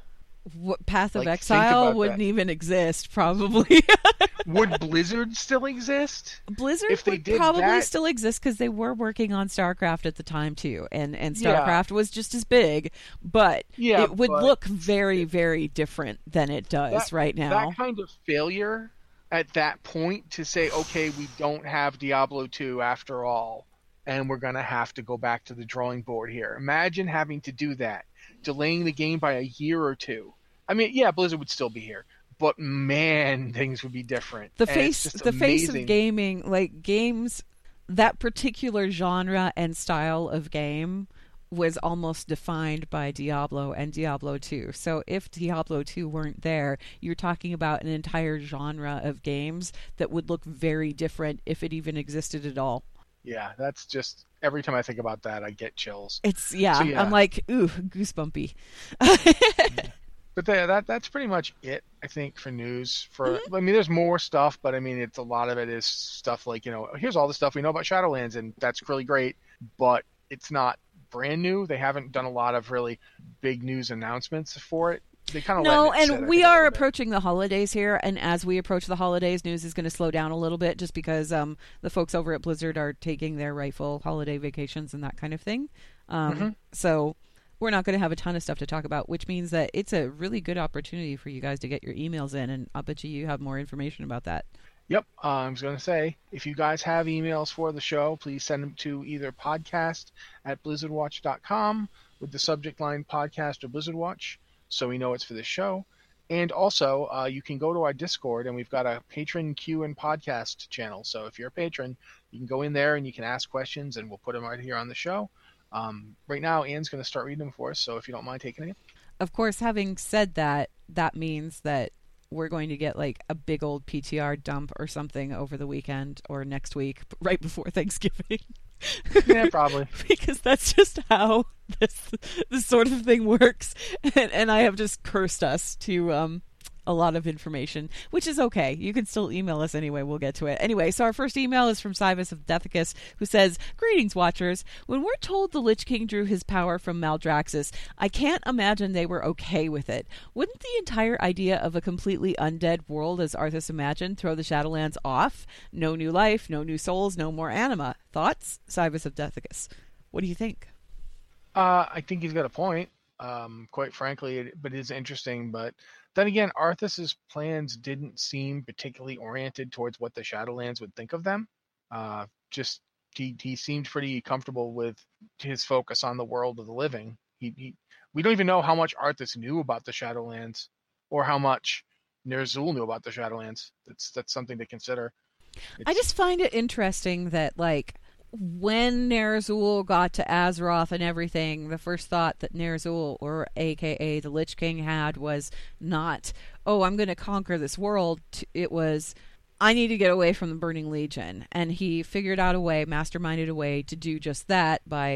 Path of Exile wouldn't even exist, probably. Would Blizzard still exist? Blizzard would probably still exist because they were working on StarCraft at the time too, and StarCraft was just as big, but it would look very, very different than it does right now. That kind of failure at that point to say, okay, we don't have Diablo 2 after all, and we're going to have to go back to the drawing board here. Imagine having to do that, delaying the game by a year or two. I mean, yeah, Blizzard would still be here, but man, things would be different. The face of gaming, like games, that particular genre and style of game was almost defined by Diablo and Diablo 2. So if Diablo 2 weren't there, you're talking about an entire genre of games that would look very different if it even existed at all. Yeah, that's just, every time I think about that, I get chills. I'm like, ooh, goosebumpy. But that's pretty much it, I think, for news. I mean, there's more stuff, but I mean, a lot of it is stuff like, here's all the stuff we know about Shadowlands, and that's really great, but it's not brand new. They haven't done a lot of really big news announcements for it. They kind of and we are approaching the holidays here, and as we approach the holidays, news is going to slow down a little bit just because the folks over at Blizzard are taking their rightful holiday vacations and that kind of thing. So we're not going to have a ton of stuff to talk about, which means that it's a really good opportunity for you guys to get your emails in, and I'll bet you have more information about that. Yep. I was going to say, if you guys have emails for the show, please send them to either podcast@blizzardwatch.com with the subject line podcast or Blizzard Watch, so we know it's for the show. And also, you can go to our Discord, and we've got a patron Q and podcast channel. So if you're a patron, you can go in there and you can ask questions, and we'll put them right here on the show. Right now, Anne's going to start reading them for us, so if you don't mind taking it. Of course, having said that, that means that we're going to get like a big old PTR dump or something over the weekend or next week, right before Thanksgiving. Yeah, probably. Because that's just how this sort of thing works. And I have just cursed us to a lot of information, which is okay. You can still email us anyway. We'll get to it. Anyway, so our first email is from Cybus of Dethicus, who says, "Greetings, Watchers. When we're told the Lich King drew his power from Maldraxxus, I can't imagine they were okay with it. Wouldn't the entire idea of a completely undead world, as Arthas imagined, throw the Shadowlands off? No new life, no new souls, no more anima. Thoughts? Cybus of Dethicus. What do you think?" I think he's got a point, quite frankly, but it is interesting. But then again, Arthas's plans didn't seem particularly oriented towards what the Shadowlands would think of them. Just he seemed pretty comfortable with his focus on the world of the living. We don't even know how much Arthas knew about the Shadowlands, or how much Ner'zhul knew about the Shadowlands. That's something to consider. I just find it interesting that, like, when Ner'zhul got to Azeroth and everything, the first thought that Ner'zhul, or aka the Lich King, had was not, oh, I'm going to conquer this world. It was, I need to get away from the Burning Legion. And he figured out a way, masterminded a way to do just that by,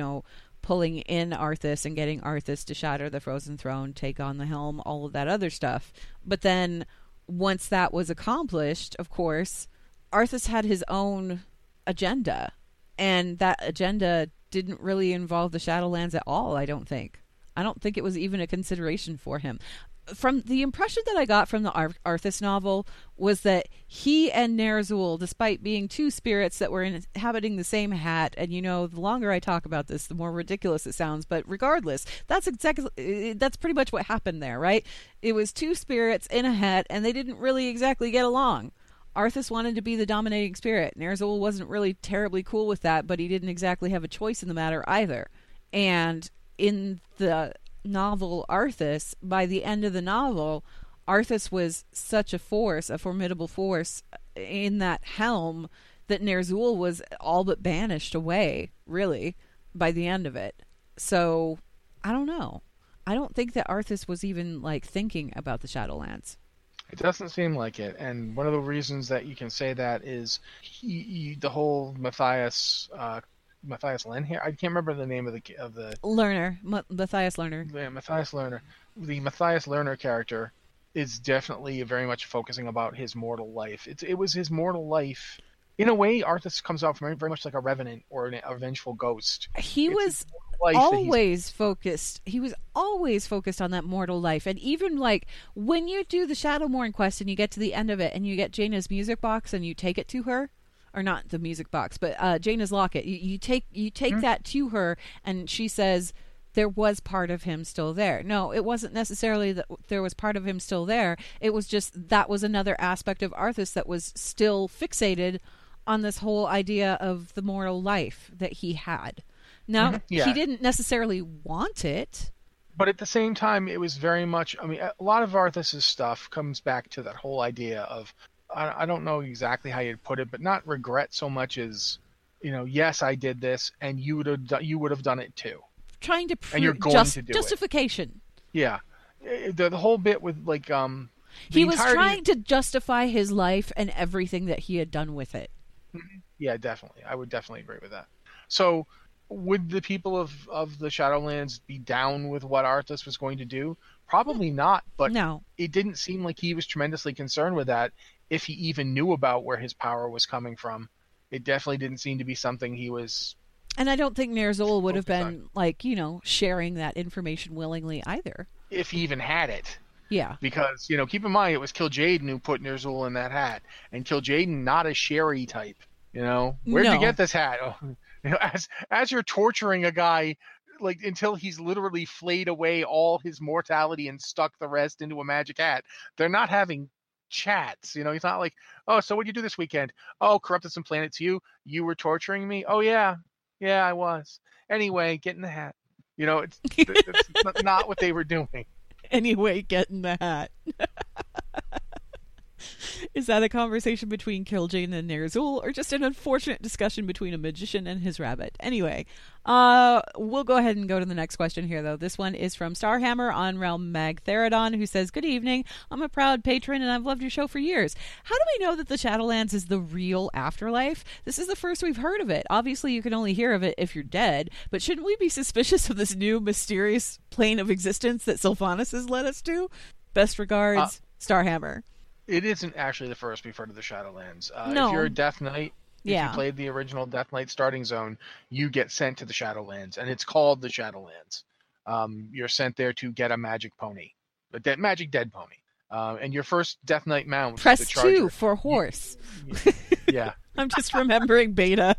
pulling in Arthas and getting Arthas to shatter the Frozen Throne, take on the Helm, all of that other stuff. But then once that was accomplished, of course, Arthas had his own agenda. And that agenda didn't really involve the Shadowlands at all, I don't think. I don't think it was even a consideration for him. From the impression that I got from the Arthas novel was that he and Ner'zhul, despite being two spirits that were inhabiting the same hat, and the longer I talk about this, the more ridiculous it sounds, but regardless, that's pretty much what happened there, right? It was two spirits in a hat, and they didn't really exactly get along. Arthas wanted to be the dominating spirit. Ner'zhul wasn't really terribly cool with that, but he didn't exactly have a choice in the matter either. And in the novel Arthas, by the end of the novel, Arthas was such a force, a formidable force in that helm, that Ner'zhul was all but banished away, really, by the end of it. So, I don't know. I don't think that Arthas was even, thinking about the Shadowlands. It doesn't seem like it, and one of the reasons that you can say that is the whole Matthias Lerner. I can't remember the name of the Lerner, Matthias Lerner. Yeah, Matthias Lerner. The Matthias Lerner character is definitely very much focusing about his mortal life. It was his mortal life. In a way, Arthas comes out very, very much like a revenant or a vengeful ghost. He was always focused. He was always focused on that mortal life. And even when you do the Shadowmourne quest and you get to the end of it and you get Jaina's music box and you take it to her, or not the music box, but Jaina's locket, you take that to her, and she says there was part of him still there. No, it wasn't necessarily that there was part of him still there. It was just that was another aspect of Arthas that was still fixated on this whole idea of the mortal life that he had. Now, He didn't necessarily want it. But at the same time, it was very much, a lot of Arthas' stuff comes back to that whole idea of, I don't know exactly how you'd put it, but not regret so much as, yes, I did this, and you would have done it too. Trying to prove, and you're going to do justification. It. Yeah. The whole bit with, he was trying to justify his life and everything that he had done with it. Yeah, definitely. I would definitely agree with that. So, would the people of the Shadowlands be down with what Arthas was going to do? Probably not, but no. It didn't seem like he was tremendously concerned with that, if he even knew about where his power was coming from. It definitely didn't seem to be something he was... And I don't think Ner'zhul would have been, sharing that information willingly either. If he even had it. Yeah. Because, keep in mind, it was Kil'jaeden who put Ner'zhul in that hat. And Kil'jaeden, not a Sherry type. Where'd you get this hat? Oh, as you're torturing a guy, until he's literally flayed away all his mortality and stuck the rest into a magic hat, they're not having chats. He's not like, oh, so what'd you do this weekend? Oh, corrupted some planets. You were torturing me? Oh, yeah, I was. Anyway, get in the hat. It's not what they were doing. Anyway, get in the hat. Is that a conversation between Kil'jaeden and Ner'zhul, or just an unfortunate discussion between a magician and his rabbit? Anyway, we'll go ahead and go to the next question here, though. This one is from Starhammer on Realm Magtheridon, who says, "Good evening. I'm a proud patron, and I've loved your show for years. How do we know that the Shadowlands is the real afterlife? This is the first we've heard of it. Obviously, you can only hear of it if you're dead, but shouldn't we be suspicious of this new mysterious plane of existence that Sylvanas has led us to? Best regards, Starhammer." It isn't actually the first we've heard of the Shadowlands. No. If you're a Death Knight, if Yeah. you played the original Death Knight starting zone, you get sent to the Shadowlands, and it's called the Shadowlands. You're sent there to get a magic pony, a magic dead pony. And your first Death Knight mount, Press the Charger. 2 for horse. Yeah. I'm just remembering Beta.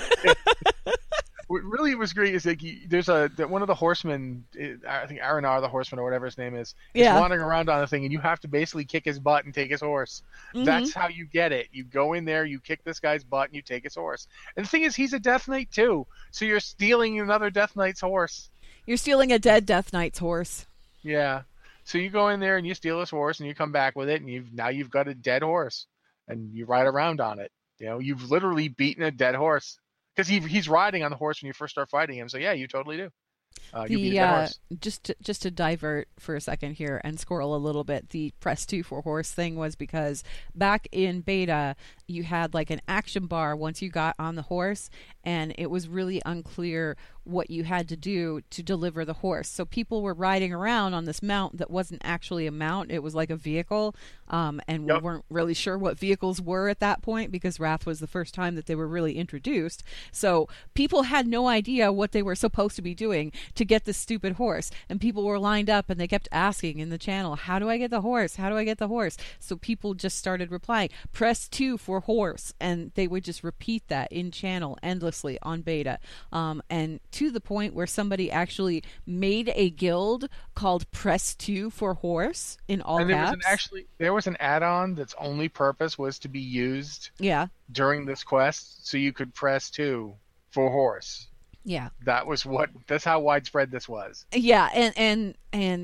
What really was great is like there's one of the horsemen, I think Aranar the horseman or whatever his name is wandering around on the thing, and you have to basically kick his butt and take his horse. Mm-hmm. That's how you get it. You go in there, you kick this guy's butt, and you take his horse. And the thing is, he's a Death Knight too, so you're stealing another Death Knight's horse. You're stealing a dead Death Knight's horse. Yeah. So you go in there and you steal his horse, and you come back with it, and you've got a dead horse, and you ride around on it. You know, you've literally beaten a dead horse. Because he's riding on the horse when you first start fighting him. So yeah, you totally do. You beat a dead horse. Just to divert for a second here and squirrel a little bit, the press 2 for horse thing was because back in beta, you had like an action bar once you got on the horse, and it was really unclear what you had to do to deliver the horse. So people were riding around on this mount that wasn't actually a mount. It was like a vehicle. And we weren't really sure what vehicles were at that point because Wrath was the first time that they were really introduced. So people had no idea what they were supposed to be doing to get this stupid horse. And people were lined up and they kept asking in the channel, how do I get the horse? How do I get the horse? So people just started replying, press 2 for horse. And they would just repeat that in channel endlessly on beta. And to the point where somebody actually made a guild called Press 2 for horse in all caps. There was an add-on that's only purpose was to be used during this quest, so you could press 2 for horse. Yeah. That's how widespread this was. Yeah, and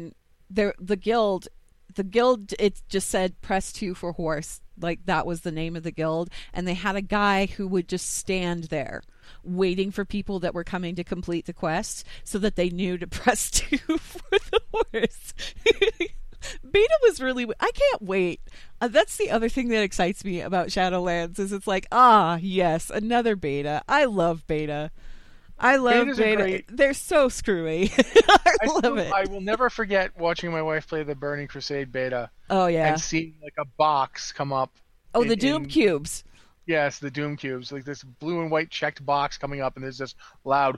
the guild, it just said press 2 for horse. Like that was the name of the guild, and they had a guy who would just stand there waiting for people that were coming to complete the quest so that they knew to press 2 for the horse. Beta was really... I can't wait. That's the other thing that excites me about Shadowlands is it's like, yes, another beta. I love beta. I love Betas beta. They're so screwy. I love it. I will never forget watching my wife play the Burning Crusade beta. Oh, yeah. And seeing like a box come up. Oh, the Doom Cubes. Yes, the Doom Cubes. Like this blue and white checked box coming up, and there's this loud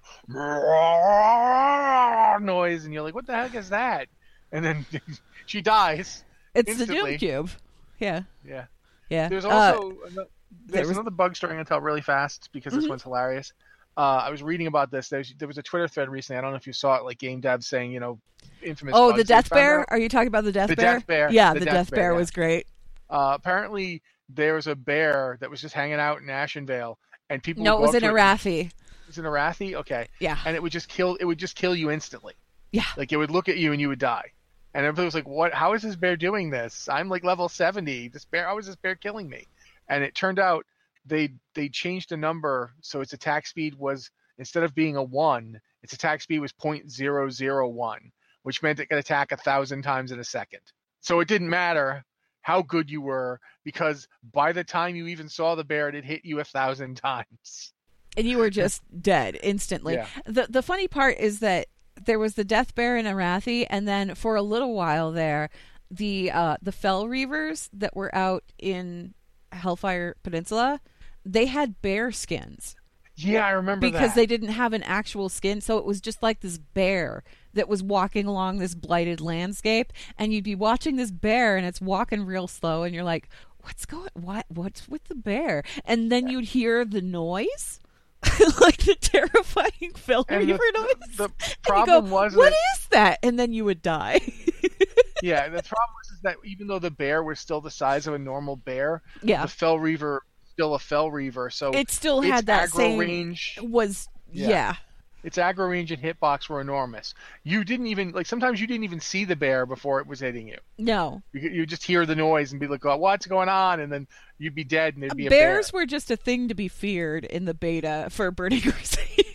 noise, and you're like, what the heck is that? And then she dies. It's instantly. the Doom Cube. Yeah. Yeah. Yeah. There's also another bug story I'm going to tell really fast because this one's hilarious. I was reading about this. There was a Twitter thread recently. I don't know if you saw it, like game devs saying, infamous. Oh, bugs the Death they found Bear? out. Are you talking about the Death The Bear? Death Bear. Yeah, The the Death Death Bear Bear, was great. Apparently, there was a bear that was just hanging out in Ashenvale, and people. No, would it was go in up to Arathi. It was in Arathi? Okay. Yeah. And it would just kill you instantly. Yeah. Like it would look at you and you would die. And everybody was like, "What? How is this bear doing this? I'm like level 70. How is this bear killing me?" And it turned out they changed the number so its attack speed was, instead of being a 1, its attack speed was 0.001, which meant it could attack 1,000 times in a second. So it didn't matter how good you were, because by the time you even saw the bear, it had hit you 1,000 times. And you were just dead instantly. Yeah. The funny part is that there was the Death Bear in Arathi, and then for a little while there, the Fel Reavers that were out in Hellfire Peninsula, they had bear skins. Yeah, I remember because that. they didn't have an actual skin, so it was just like this bear that was walking along this blighted landscape, and you'd be watching this bear, and it's walking real slow, and you're like, what's with the bear? And then you'd hear the noise, like the terrifying Fel Reaver noise. The problem was what is that? And then you would die. Yeah, the problem was that even though the bear was still the size of a normal bear, the Fel Reaver still a Fel Reaver, so it still had that aggro same range. Was yeah. Its aggro range and hitbox were enormous. You didn't even, like, sometimes you didn't even see the bear before it was hitting you. No. You just hear the noise and be like, oh, what's going on? And then you'd be dead and it'd be a Bears bear. were just a thing to be feared in the beta for Burning Crusade.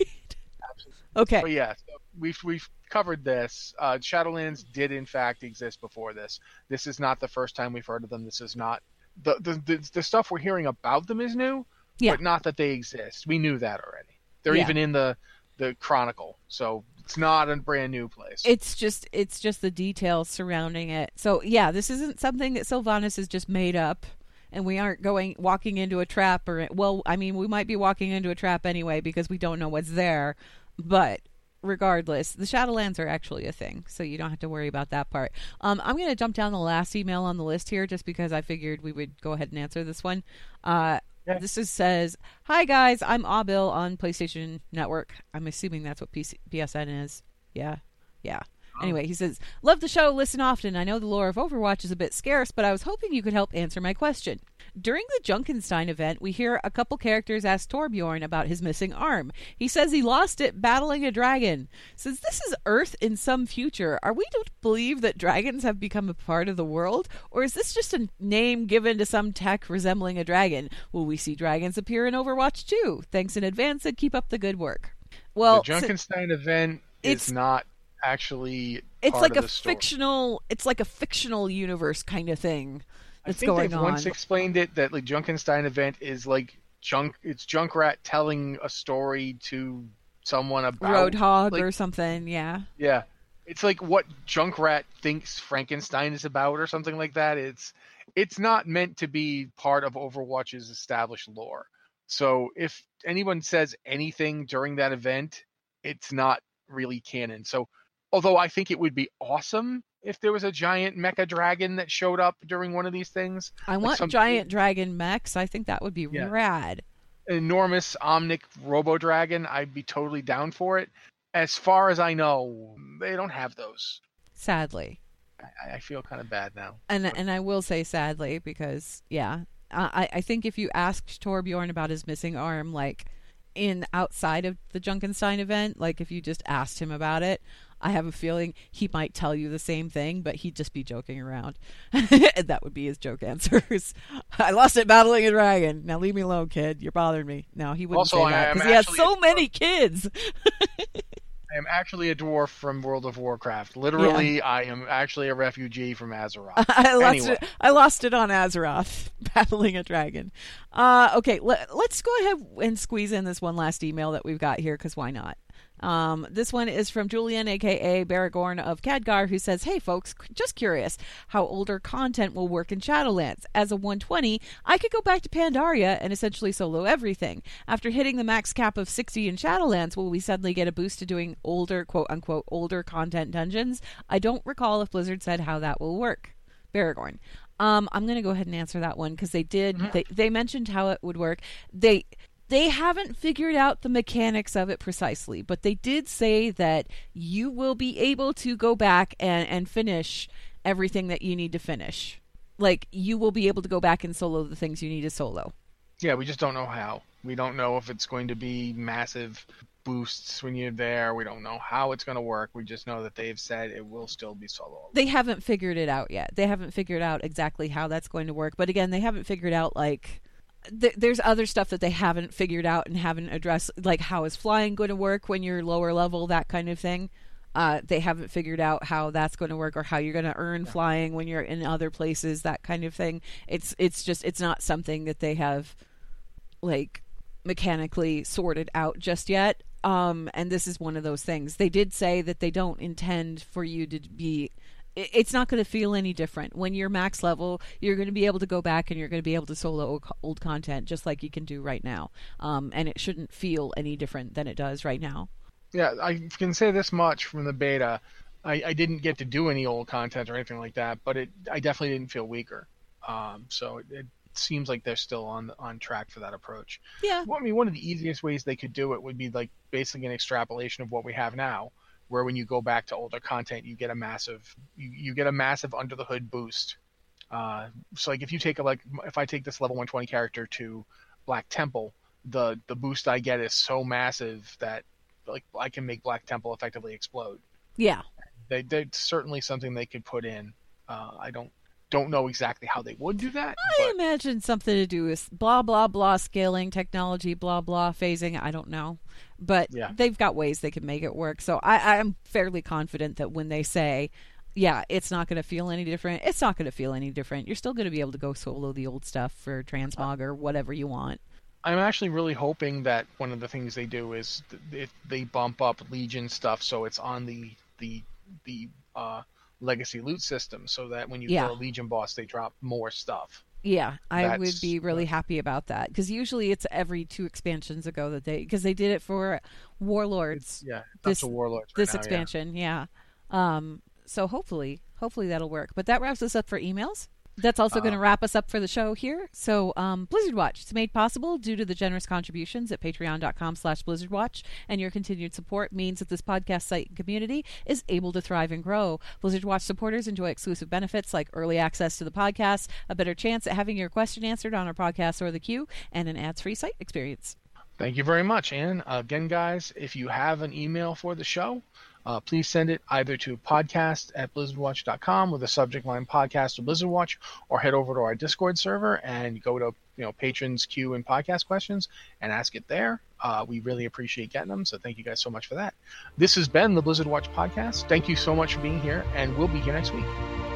Okay. But yeah, so we've covered this. Shadowlands did in fact exist before this. This is not the first time we've heard of them. This is not the stuff we're hearing about them is new, but not that they exist. We knew that already. They're even in the Chronicle, so it's not a brand new place. It's just the details surrounding it. So yeah, this isn't something that Sylvanas has just made up, and we aren't walking into a trap we might be walking into a trap anyway because we don't know what's there. But regardless, the Shadowlands are actually a thing, so you don't have to worry about that part. I'm going to jump down the last email on the list here just because I figured we would go ahead and answer this one. This says, "Hi guys, I'm Abil on PlayStation Network." I'm assuming that's what PSN is. Yeah. Anyway, he says, "Love the show, listen often. I know the lore of Overwatch is a bit scarce, but I was hoping you could help answer my question. During the Junkenstein event, we hear a couple characters ask Torbjorn about his missing arm. He says he lost it battling a dragon. Since this is Earth in some future, are we to believe that dragons have become a part of the world? Or is this just a name given to some tech resembling a dragon? Will we see dragons appear in Overwatch too? Thanks in advance and keep up the good work." Well, the Junkenstein event is not actually it's like a fictional universe kind of thing that's going on. I think they've once explained it that like Junkenstein event is like it's Junkrat telling a story to someone about Roadhog or something. Yeah it's like what Junkrat thinks Frankenstein is about or something like that. It's not meant to be part of Overwatch's established lore, so if anyone says anything during that event, it's not really canon. So although I think it would be awesome if there was a giant mecha dragon that showed up during one of these things. I want giant dragon mechs. I think that would be rad. An enormous Omnic Robo Dragon, I'd be totally down for it. As far as I know, they don't have those. Sadly. I feel kind of bad now. And I will say sadly because, I think if you asked Torbjorn about his missing arm, like outside of the Junkenstein event, like if you just asked him about it, I have a feeling he might tell you the same thing, but he'd just be joking around. And that would be his joke answers. "I lost it battling a dragon. Now leave me alone, kid. You're bothering me." No, he wouldn't say that because he has so many kids. I am actually a dwarf from World of Warcraft. Literally, I am actually a refugee from Azeroth. I lost it on Azeroth, battling a dragon. Okay, let's go ahead and squeeze in this one last email that we've got here, because why not? This one is from Julian, aka Baragorn of Khadgar, who says, "Hey folks, just curious how older content will work in Shadowlands. As a 120, I could go back to Pandaria and essentially solo everything. After hitting the max cap of 60 in Shadowlands, will we suddenly get a boost to doing older, quote-unquote, older content dungeons? I don't recall if Blizzard said how that will work." Baragorn. I'm going to go ahead and answer that one because they did. Mm-hmm. They mentioned how it would work. They haven't figured out the mechanics of it precisely, but they did say that you will be able to go back and finish everything that you need to finish. Like, you will be able to go back and solo the things you need to solo. Yeah, we just don't know how. We don't know if it's going to be massive boosts when you're there. We don't know how it's going to work. We just know that they've said it will still be solo. They haven't figured it out yet. They haven't figured out exactly how that's going to work. But again, they haven't figured out, like... there's other stuff that they haven't figured out and haven't addressed, like how is flying going to work when you're lower level, that kind of thing. They haven't figured out how that's going to work or how you're going to earn flying when you're in other places, that kind of thing. It's not something that they have like mechanically sorted out just yet. And this is one of those things. They did say that they don't intend for you to be... It's not going to feel any different. When you're max level, you're going to be able to go back and you're going to be able to solo old content just like you can do right now. And it shouldn't feel any different than it does right now. Yeah, I can say this much from the beta. I didn't get to do any old content or anything like that, but I definitely didn't feel weaker. So it seems like they're still on track for that approach. Yeah. Well, I mean, one of the easiest ways they could do it would be like basically an extrapolation of what we have now, where when you go back to older content, you get a massive under the hood boost. So like if I take this level 120 character to Black Temple, the boost I get is so massive that like I can make Black Temple effectively explode. Yeah. They're certainly something they could put in. I don't know exactly how they would do that. I imagine something to do with blah, blah, blah, scaling, technology, blah, blah, phasing. I don't know. But they've got ways they can make it work. So I'm fairly confident that when they say, yeah, it's not going to feel any different, it's not going to feel any different. You're still going to be able to go solo the old stuff for Transmog or whatever you want. I'm actually really hoping that one of the things they do is they bump up Legion stuff so it's on the legacy loot system, so that when you kill a Legion boss, they drop more stuff. Yeah, I would be really happy about that, because usually it's every 2 expansions ago that because they did it for Warlords. That's a Warlords. This expansion, So hopefully that'll work. But that wraps us up for emails. That's also going to wrap us up for the show here. So Blizzard Watch, it's made possible due to the generous contributions at patreon.com/BlizzardWatch, and your continued support means that this podcast site and community is able to thrive and grow. Blizzard Watch supporters enjoy exclusive benefits like early access to the podcast, a better chance at having your question answered on our podcast or the queue, and an ads-free site experience. Thank you very much. And again, guys, if you have an email for the show, please send it either to podcast@blizzardwatch.com with the subject line podcast or Blizzard Watch, or head over to our Discord server and go to patrons queue and podcast questions and ask it there. We really appreciate getting them, so thank you guys so much for that. This has been the Blizzard Watch podcast. Thank you so much for being here, and we'll be here next week.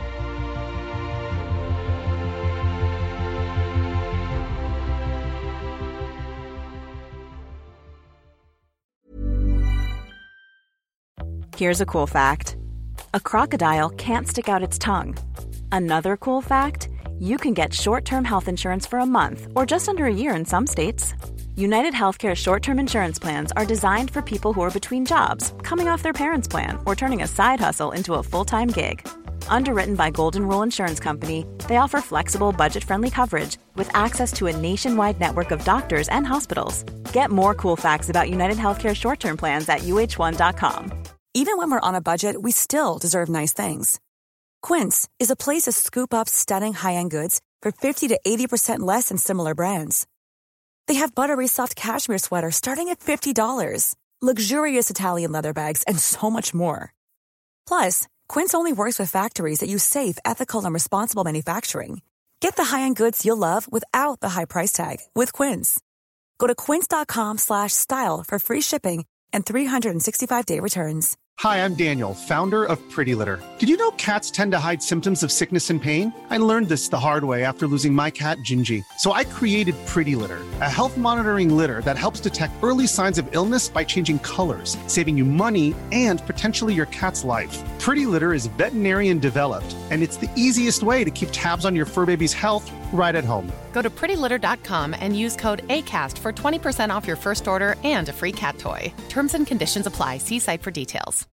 Here's a cool fact. A crocodile can't stick out its tongue. Another cool fact, you can get short-term health insurance for a month or just under a year in some states. United Healthcare short-term insurance plans are designed for people who are between jobs, coming off their parents' plan, or turning a side hustle into a full-time gig. Underwritten by Golden Rule Insurance Company, they offer flexible, budget-friendly coverage with access to a nationwide network of doctors and hospitals. Get more cool facts about United Healthcare short-term plans at uh1.com. Even when we're on a budget, we still deserve nice things. Quince is a place to scoop up stunning high-end goods for 50 to 80% less than similar brands. They have buttery soft cashmere sweaters starting at $50, luxurious Italian leather bags, and so much more. Plus, Quince only works with factories that use safe, ethical, and responsible manufacturing. Get the high-end goods you'll love without the high price tag with Quince. Go to quince.com/style for free shipping and 365-day returns. Hi, I'm Daniel, founder of Pretty Litter. Did you know cats tend to hide symptoms of sickness and pain? I learned this the hard way after losing my cat, Gingy. So I created Pretty Litter, a health monitoring litter that helps detect early signs of illness by changing colors, saving you money and potentially your cat's life. Pretty Litter is veterinarian developed, and it's the easiest way to keep tabs on your fur baby's health right at home. Go to prettylitter.com and use code ACAST for 20% off your first order and a free cat toy. Terms and conditions apply. See site for details.